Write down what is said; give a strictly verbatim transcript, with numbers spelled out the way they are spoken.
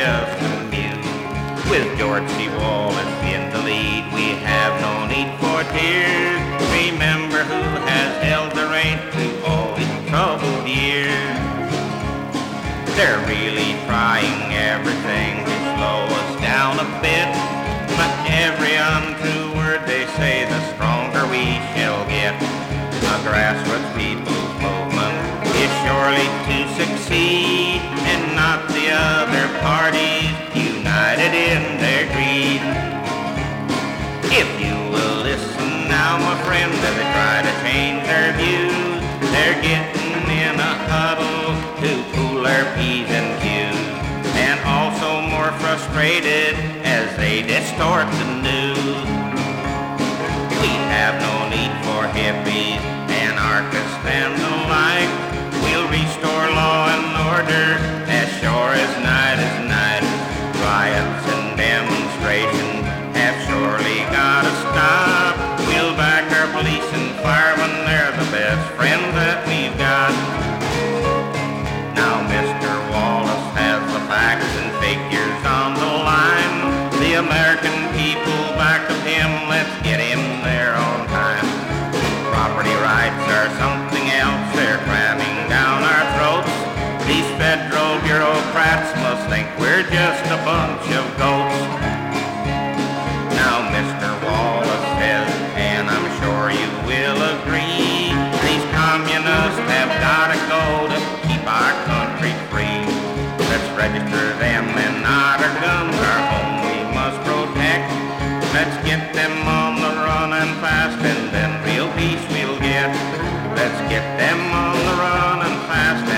just amuse. With George C. Wallace in the lead, we have no need for tears. Remember who has held the reins through all these troubled years. They're really trying everything to slow us down a bit, but every untrue word they say, the stronger we shall get. A grassroots people's movement is surely to succeed, and not the other parties united in their greed. If you will listen now, my friend, as they try to change their views, they're getting in a huddle to cool their P's and Q's, and also more frustrated as they distort the news. We have no need for hippies, anarchists, and the like. We'll restore law and order as sure as night is night. Riots and demonstrations have surely gotta stop. We'll back our police and firemen, they're the best friends that we've got. Now Mister Wallace has the facts and figures on the line. The American people back of him, let's get him there on time. Property rights are something else, they're cramming down our throats. These federal bureaucrats must think we're just a bunch of goats. Now Mister Wallace says, and I'm sure you will agree, these communists have gotta go to keep our country free. Let's register them and not our guns, our home we must protect. Let's get them on the run and fast, and then real peace we'll get. Let's get them on the run and fast.